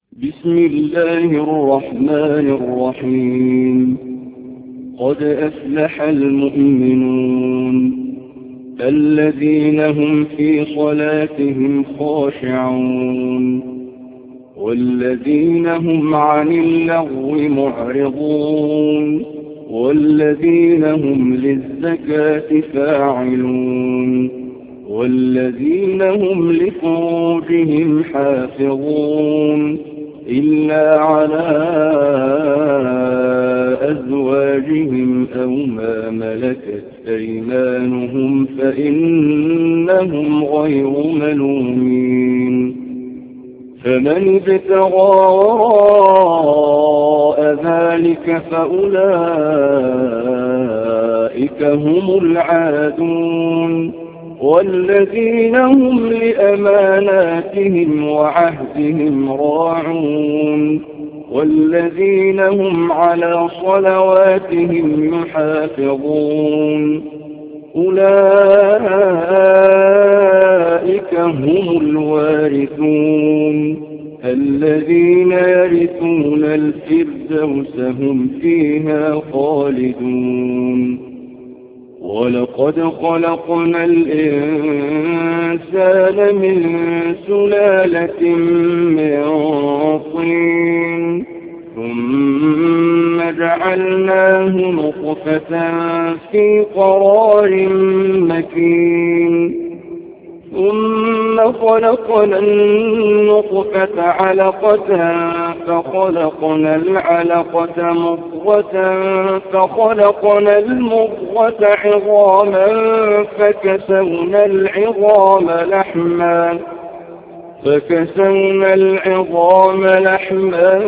بسم الله الرحمن الرحيم. قد أفلح المؤمنون الذين هم في صلاتهم خاشعون والذين هم عن اللغو معرضون والذين هم للزكاة فاعلون والذين هم لفروجهم حافظون إلا على أزواجهم أو ما ملكت أيمانهم فإنهم غير ملومين. فمن ابتغى وراء ذلك فأولئك هم العادون والذين هم لأماناتهم وعهدهم راعون والذين هم على صلواتهم يحافظون أولئك هم الوارثون الذين يرثون الفردوس هم فيها خالدون. ولقد خلقنا الإنسان من سلالة من طين ثم جعلناه نطفة في قرار مكين ثم خلقنا النطفة علقة فخلقنا العلقة مضغة فخلقنا المضغة عظاما فكسونا العظام لحما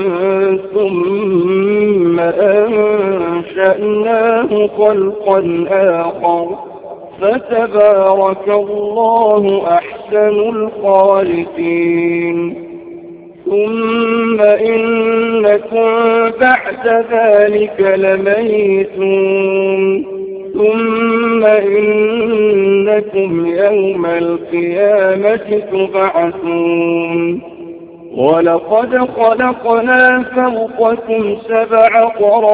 ثم أنشأناه خلقا آخر فتبارك الله أحسن الخالقين. ثم إنكم بعد ذلك لميتون ثم إنكم يوم القيامة تبعثون. ولقد خلقنا فوقكم 7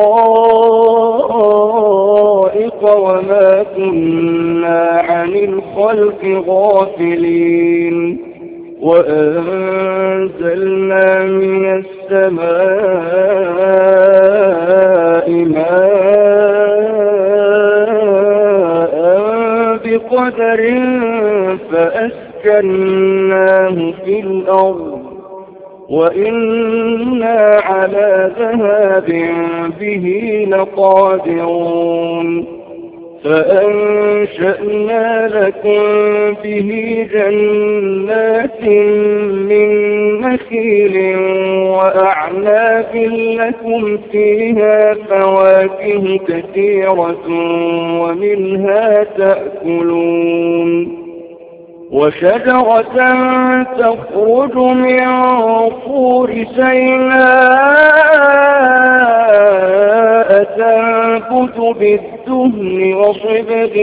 طرائق وما كنا عن الخلق غافلين وأنزلنا من السماء ماء بقدر فأسكناه في الأرض وإنا على ذهاب به لقادرون. فأنشأنا لكم به جنات من نخيل وأعناب لكم فيها فواكه كثيرة ومنها تأكلون وشجرة تخرج من طور سيناء تنبت بالدهن وصبغ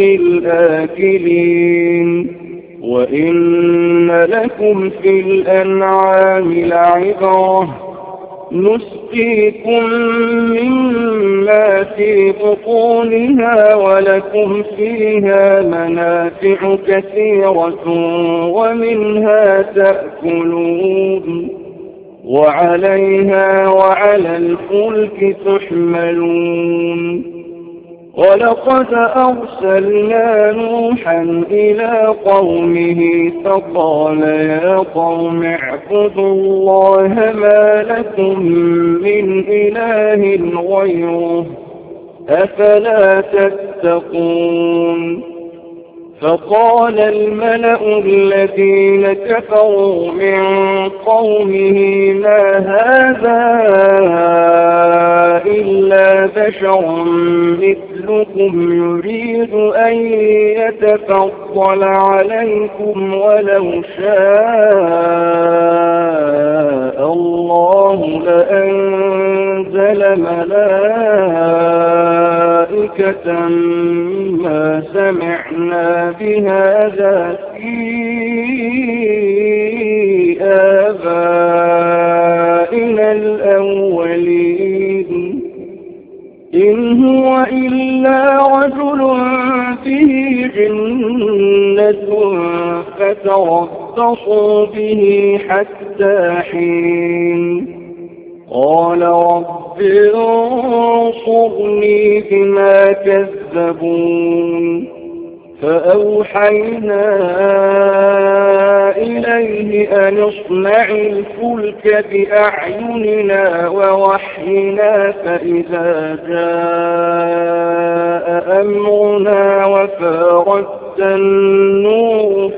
للآكلين وإن لكم في الأنعام لعبرة نسقيكم مما في بطونها ولكم فيها منافع كثيرة ومنها تأكلون وعليها وعلى الفلك تحملون. ولقد أرسلنا نوحا إلى قومه فقال يا قوم اعبدوا الله ما لكم من إله غيره أفلا تتقون. فقال الملأ الذين كفروا من قومه ما هذا إلا بشر مثلكم يريد أن يتفضل عليكم ولو شاء الله لأنزل ملائكة ما سمعنا بهذا في آبائنا فتربصوا به حتى حين قال رب انصرني بما كذبون فأوحينا إليه أن اصنع الفلك بأعيننا ووحينا فإذا جاء أمرنا وفارت النور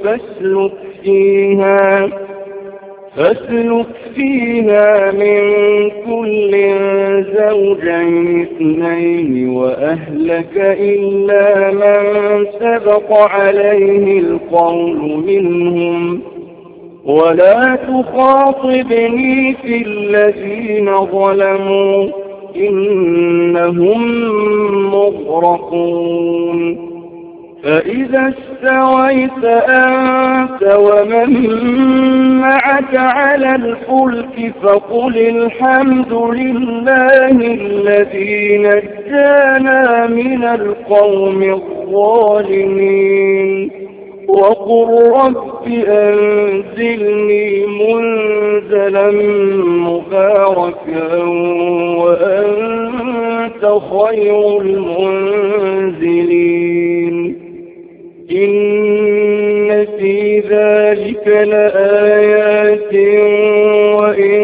فاسلك فيها من كل زوجين اثنين وأهلك إلا من سبق عليه القول منهم ولا تخاطبني في الذين ظلموا إنهم مغرقون فإذا استويت أنت ومن معك على الفلك فقل الحمد لله الذي نجانا من القوم الظالمين وقل رب أنزلني منزلا مباركا وأنت خير المنزلين إن في ذلك لآيات وإن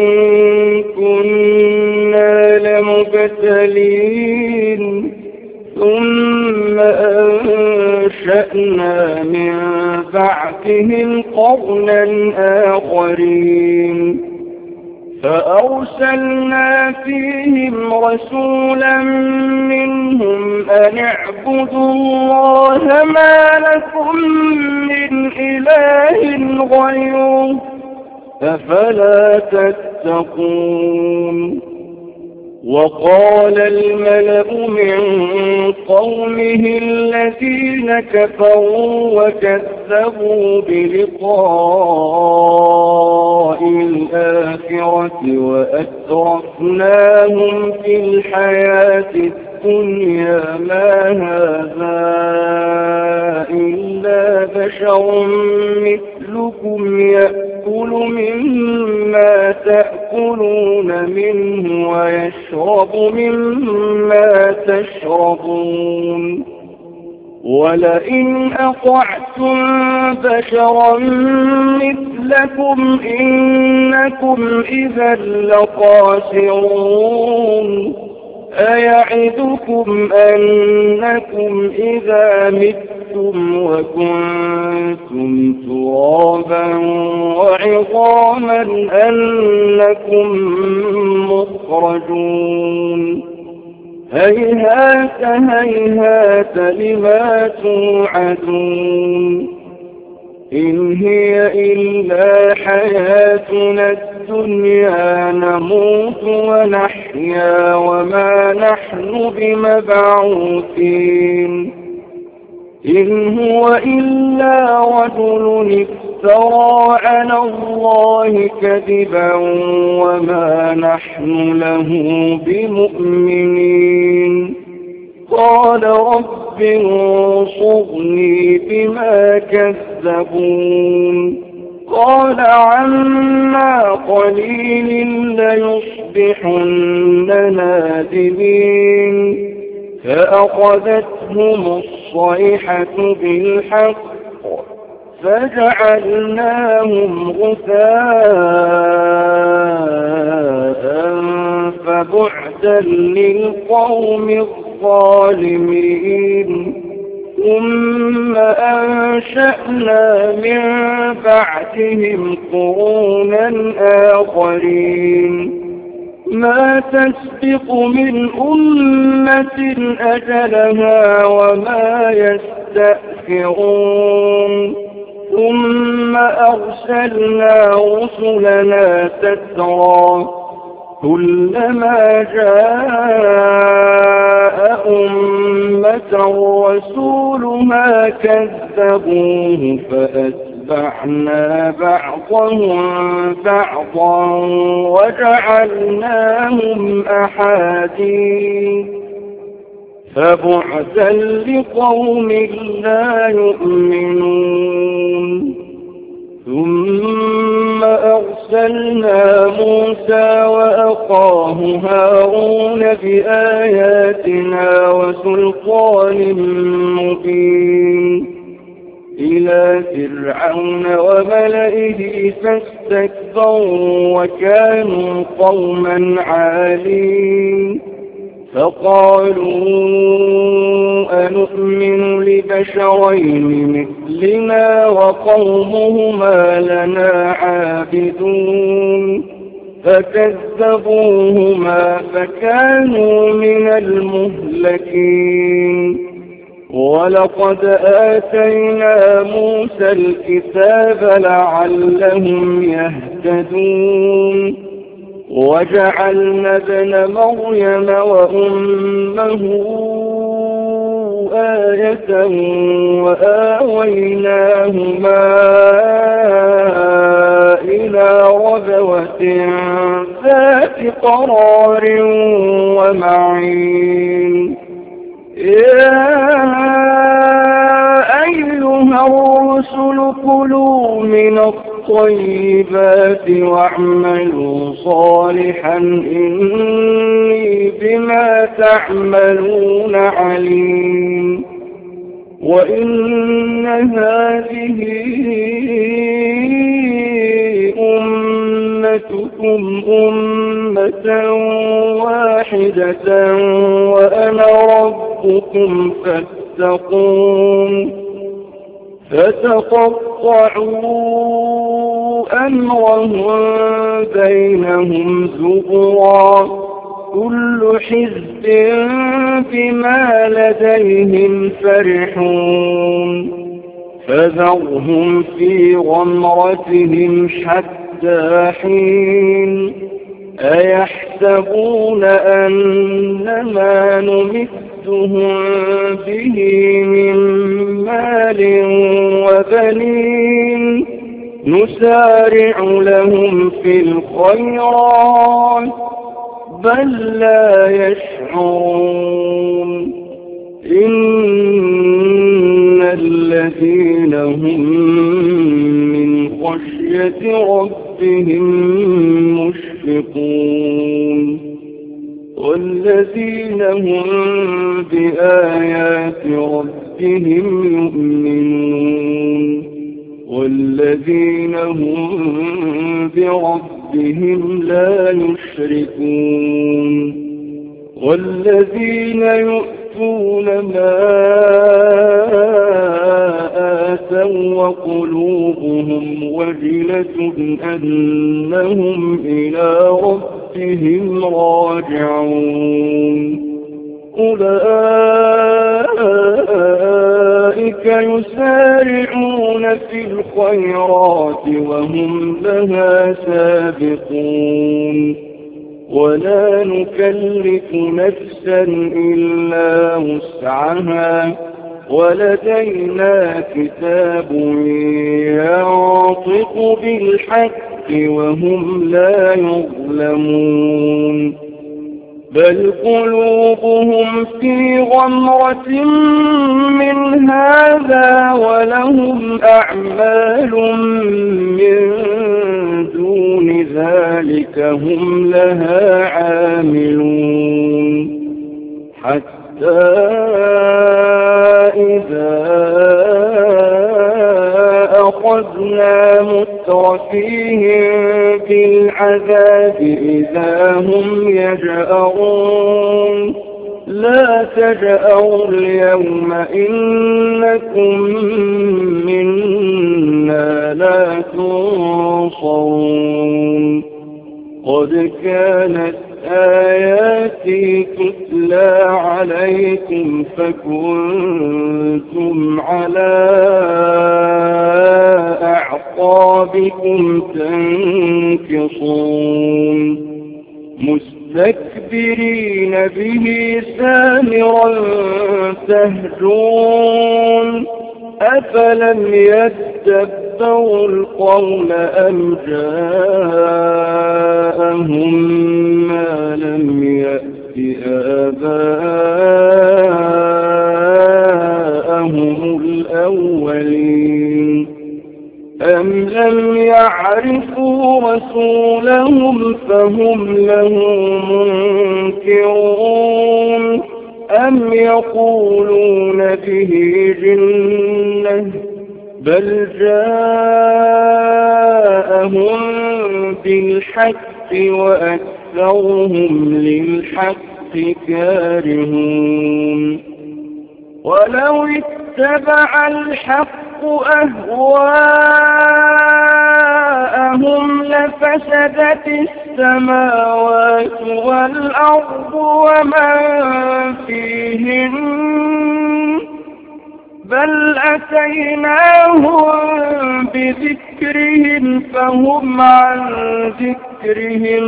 كنا لمبتلين ثم أنشأنا من بعدهم قرنا آخرين فأرسلنا فيهم رسولا منهم أن اعبدوا الله ما لكم من إله غيره أفلا تتقون وقال الملأ من قومه الذين كفروا وكذبوا بلقاء الآخرة وأترفناهم في الحياة الدنيا ما هذا إلا بشر مثلكم يأكل مما تأكلون منه ويشرب مما تشربون ولئن أطعتم بشرا مثلكم إنكم إذا لخاسرون أيعدكم أنكم إذا متم وكنتم ترابا وعظاما أنكم مخرجون هيهات هيهات لما توعدون إن هي إلا حياتنا الدنيا نموت ونحيا وما نحن بمبعوثين إن هو إلا رجل افترى على الله كذبا وما نحن له بمؤمنين قال رب انصرني بما كذبون قال عما قليل ليصبحن نادمين فأخذتهم الصيحة بالحق فجعلناهم غثاء فبعدا للقوم الظالمين ثم أنشأنا من بعدهم قرونا آخرين ما تسبق من أمة أجلها وما يستأخرون ثم أرسلنا رسلنا تترى كلما جاء أمة رسولها كذبوه فأتبعنا بعضهم بعضا وجعلناهم أحاديث فبعدا لقوم لا يؤمنون ثم أرسلنا موسى وأخاه هارون بآياتنا وسلطان مبين إلى فرعون وملئه فاستكبروا وكانوا قوما عالين فقالوا أنؤمن لبشرين مثلنا وقومهما لنا عابدون فكذبوهما فكانوا من المهلكين ولقد آتينا موسى الكتاب لعلهم يهتدون وجعلنا ابن مريم وأمه آية وآويناهما إلى ربوة ذات قرار ومعين يا أيها الرسل كلوا من الطيبات واعملوا صالحا إني بما تعملون عليم وإن هذه أمتكم أمة واحدة وأنا ربكم فاتقون فتقطعوا أمرهم بينهم زبرا كل حزب بما لديهم فرحون فذرهم في غمرتهم حتى حين أيحسبون أنما نمدهم به من مال وبنين نسارع لهم في الخيرات بل لا يشعرون إن الذين هم من خشية ربهم مشفقون والذين هم بآيات ربهم يؤمنون والذين هم بربهم لا يشركون والذين يؤتون ما آتوا وقلوبهم وجلة أنهم إلى ربهم راجعون أولئك يسارعون في الخيرات وهم لها سابقون ولا نكلف نفسا إلا وسعها ولدينا كتاب ينطق بالحق وهم لا يظلمون بل قلوبهم في غمرة من هذا ولهم أعمال من دون ذلك هم لها عاملون حتى إذا أخذنا مترفيهم بالعذاب إذا هم يجأرون لا تجأروا اليوم إنكم منا لا تنصرون قد كانت آياتي تتلى عليكم فكنتم على أعقابكم تنكصون مستكبرين به سامرا تهجون أفلم يتدبروا القول أم جاءهم ما لم يأت آباءهم الأولين أم لم رسولهم فهم له منكرون أم يقولون به جنة بل جاءهم بالحق وأكثرهم للحق كارهون ولو اتبع الحق أهواءهم لفسدت السماوات والأرض ومن فيهن بل أتيناهم بذكرهم فهم عن ذكرهم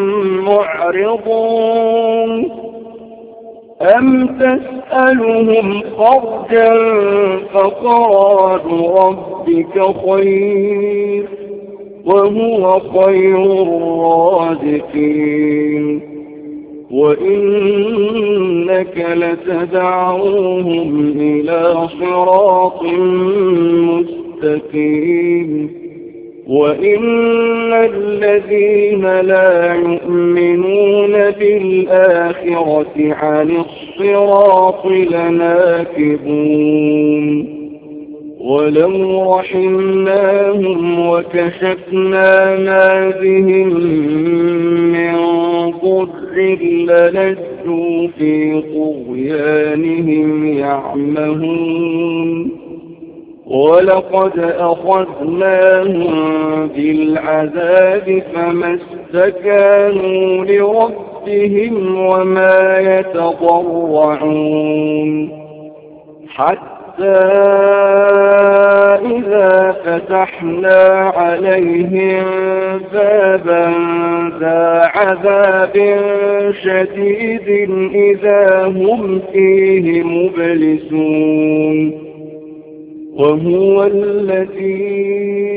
معرضون أم تسألهم خرجا فخراج ربك خير وهو خير الرازقين وإنك لتدعوهم إلى صراط مستقيم وإن الذين لا يؤمنون بالآخرة عن الصراط لناكبون ولو رحمناهم وكشفنا ما بهم من ضر للجوا في طغيانهم يعمهون ولقد أخذناهم بالعذاب فما استكانوا لربهم وما يتضرعون حتى إذا فتحنا عليهم بابا ذا عذاب شديد إذا هم فيه مبلسون وهو الذي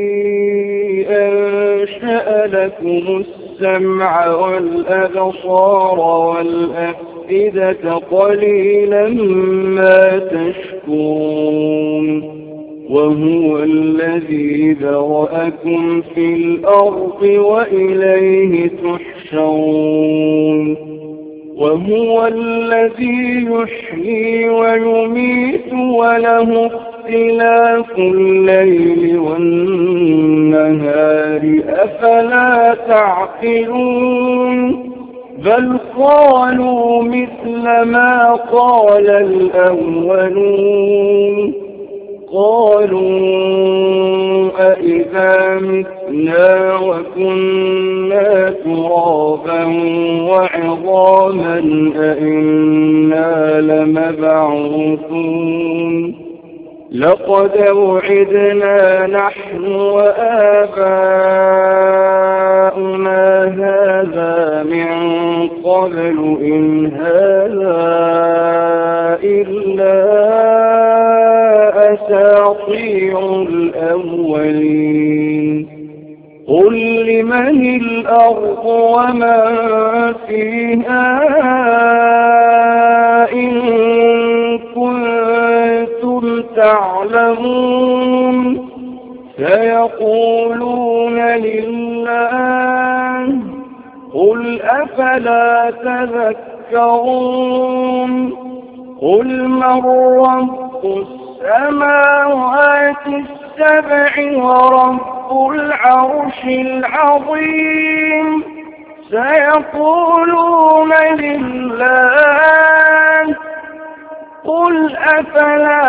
أنشأ لكم السمع والأبصار والأفئدة قليلا ما تشكرون وهو الذي ذرأكم في الأرض وإليه تحشرون وهو الذي يحيي ويميت وله اختلاف الليل والنهار أفلا تعقلون بل قالوا مثل ما قال الأولون قالوا أئذا متنا وكنا ترابا وعظاما أئنا لمبعوثون لقد وعدنا نحن وآباؤنا هذا من قبل إن هذا إلا أساطير الأولين قل لمن الأرض ومن فيها إن كنتم تعلمون سيقولون لله قل أفلا تذكرون قل من رب السماوات السبع ورب العرش العظيم سيقولون لله قل أفلا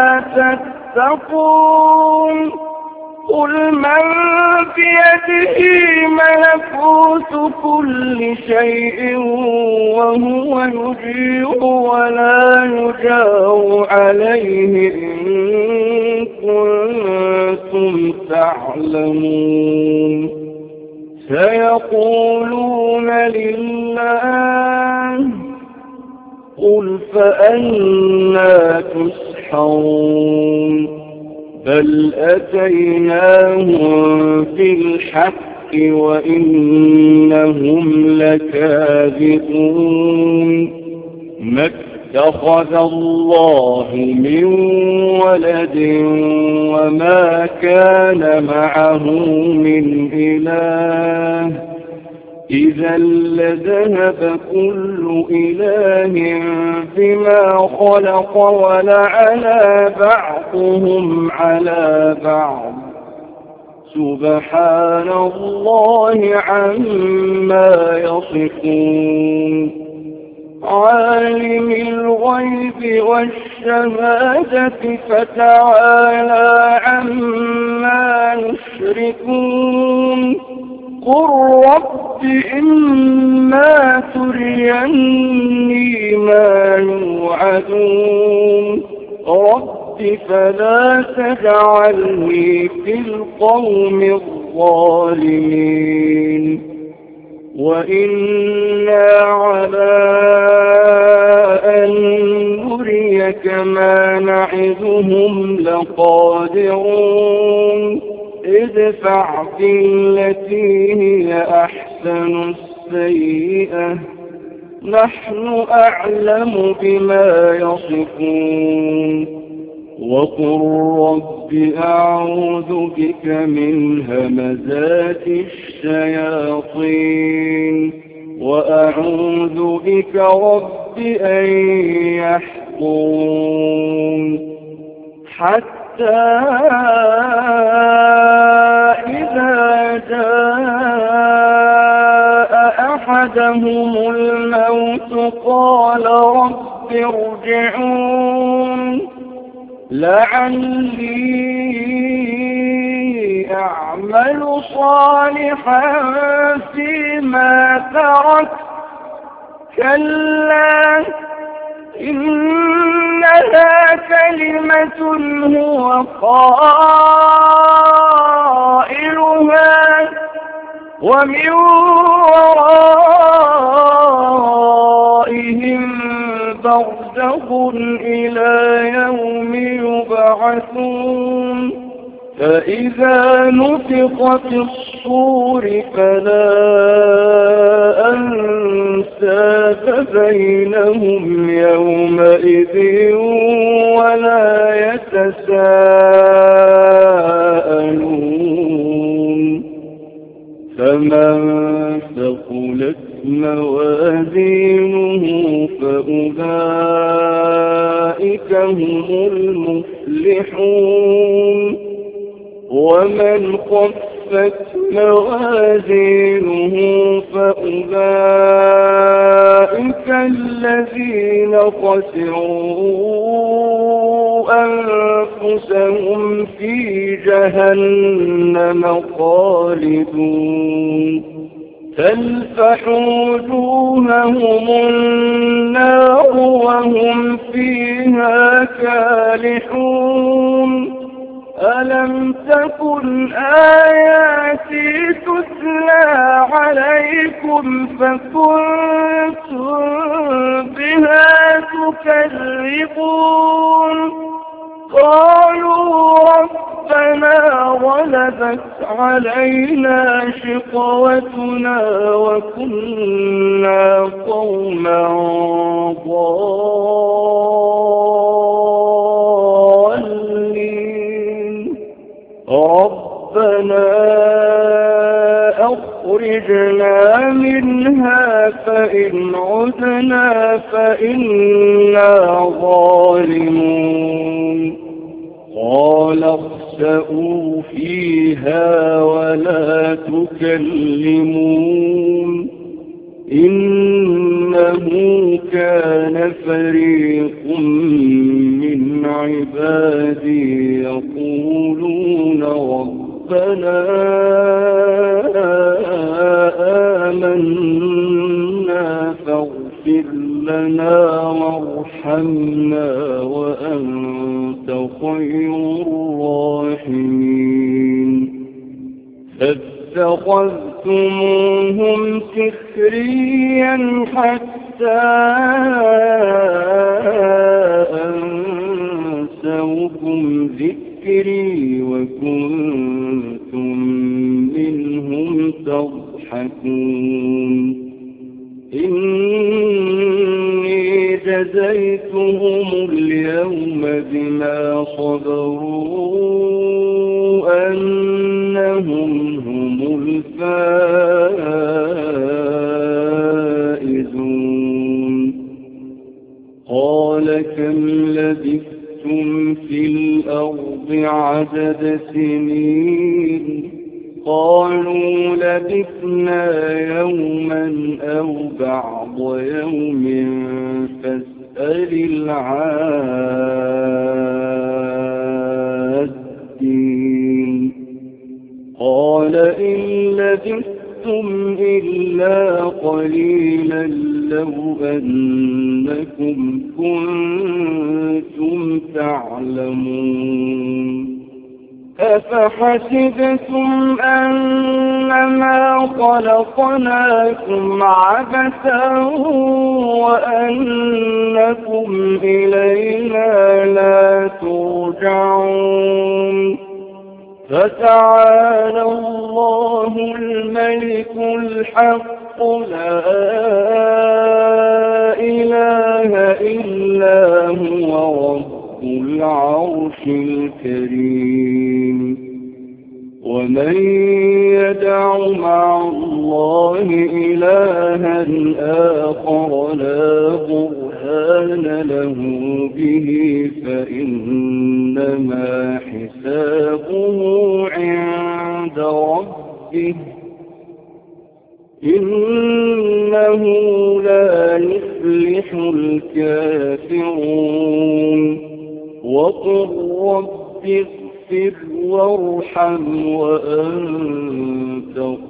تتقون قل من بيده ملكوت كل شيء وهو يجير ولا يجار عليه إن كنتم تعلمون سيقولون لله قل فأنى تسحرون بل أتيناهم بالحق وإنهم لكاذبون ما اتخذ الله من ولد وما كان معه من إله إذا لذهب كل إله بما خلق ولعلى بعضهم على بعض سبحان الله عما يصفون عالم الغيب والشهادة فتعالى عما يشركون قل رب إما تريني ما يوعدون رب فلا تجعلني في القوم الظالمين وإنا على أن نريك ما نعدهم لقادرون ادفع بالتي هي أحسن السيئة نحن أعلم بما يصفون وقل رب أعوذ بك من همزات الشياطين وأعوذ بك رب أن يحضرون حتى إذا جاء أحدهم الموت قال رب ارجعون لعلي أعمل صالحا فيما تركت كلا إنها كلمة هو قائلها ومن ورائهم برزخ إلى يوم يبعثون فإذا نفخ في الصور فلا أنساب بينهم يومئذ ولا يتساءلون فمن ثقلت موازينه فأولئك هم المفلحون ومن خفت موازينه فأولئك الذين خسروا أنفسهم في جهنم خالدون تلفح وجوههم النار وهم فيها كالحون ألم تكن آياتي تتلى عليكم فكنتم بها تكذبون قالوا ربنا غلبت علينا شقوتنا وكنا قوما ضالين ربنا أخرجنا منها فإن عدنا فإنا ظالمون قال اخسئوا فيها ولا تكلمون إنه كان فريق من عبادي يقولون ربنا آمنا فاغفر لنا وارحمنا وأنت خير الراحمين فاتخذتموهم سخريا حتى أنسوكم ذكري وكنتم منهم تضحكون إني جزيتهم اليوم بما صبروا أنهم هم الفائزون عدد سنين قالوا لبثنا يوما أو بعض يوم فاسأل العادين قال إن لبثتم إلا قليلا لو أنكم كنتم تعلمون أفحسبتم أنما خلقناكم عبثا وأنكم إلينا لا ترجعون فتعالى الله الملك الحق لا إله إلا هو رب العرش الكريم ومن يدع مع الله إلها آخر لا برهان له به فإنما حسابه عند ربه إنه لا يفلح الكافرون وقل رب اغفر وارحم وأنت